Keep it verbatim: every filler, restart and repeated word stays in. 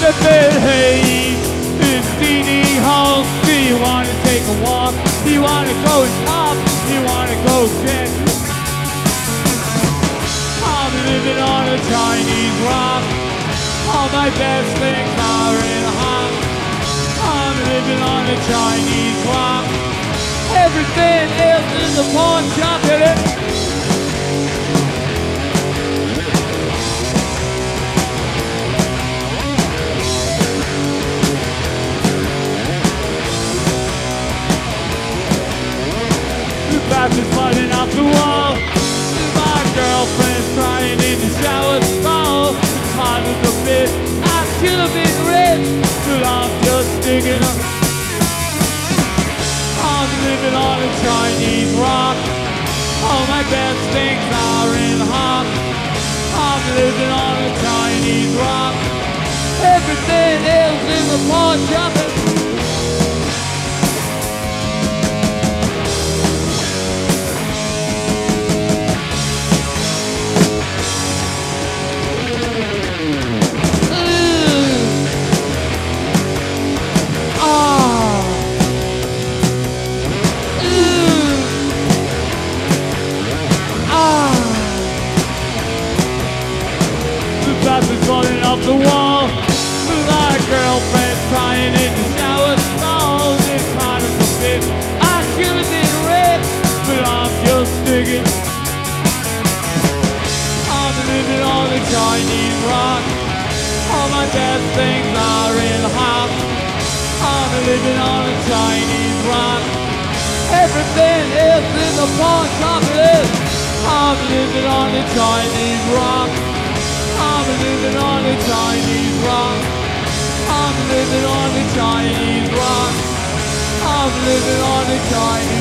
Flippin' Hayes is leading home. Do you wanna take a walk? Do you wanna go and pop? Do you wanna go get? I'm living on a Chinese rock. All my best things are in Hong. I'm living on a Chinese rock. Everything else is a pawn shop. Hit it. Back is flooding off the wall. My girlfriend's crying in the shower stall. Hot as a bitch, I should have been rich, but I'm just digging up. I'm living on a Chinese rock. All my best things are in Hong. I'm living on a Chinese rock. Everything else is a pawn shop. Is falling off the wall. My girlfriend's crying in the shower stall. This kind of a bitch, I should have been rich, but I'm just digging. I'm living on a Chinese rock. All my best things are in Hong. I'm living on a Chinese rock. Everything else is a pawn shop. I'm living on a Chinese rock. I'm living on a Chinese rock. I'm living on a Chinese rock. I'm living on a Chinese